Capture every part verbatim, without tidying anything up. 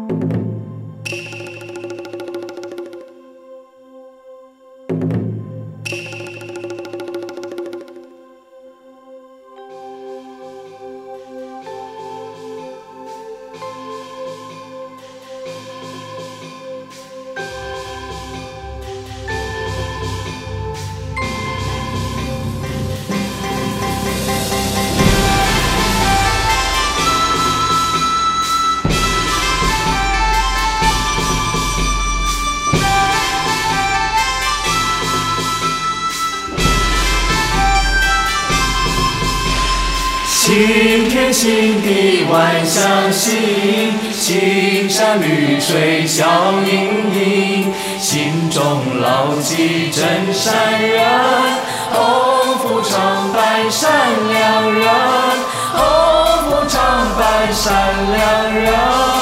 新天新地万象新，青山绿水笑盈盈，心中牢记真善人，鸿福常伴善良人，鸿福常伴善良人。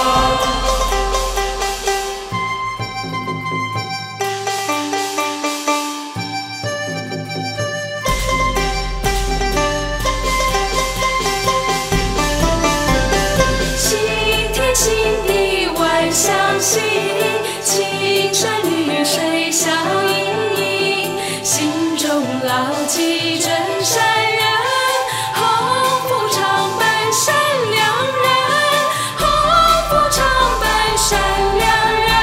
青山绿水笑盈盈，心中牢记真善人，鸿福常伴善良人，鸿福常伴善良人。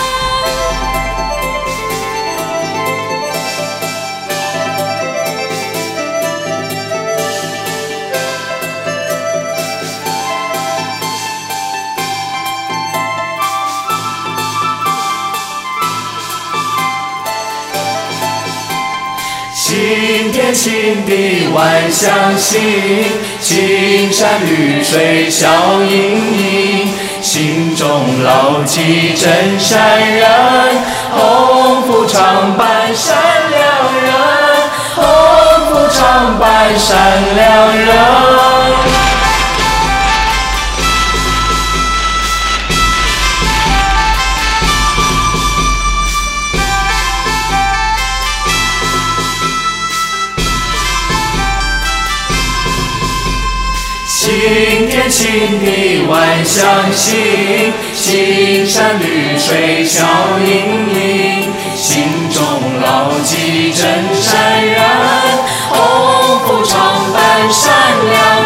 新天新地万象新，青山绿水笑盈盈，心中牢记真善人，鸿福常伴善良人，鸿福常伴善良人。新天新地万象新，青山绿水笑盈盈，心中牢记真善人，鸿福常伴善良人。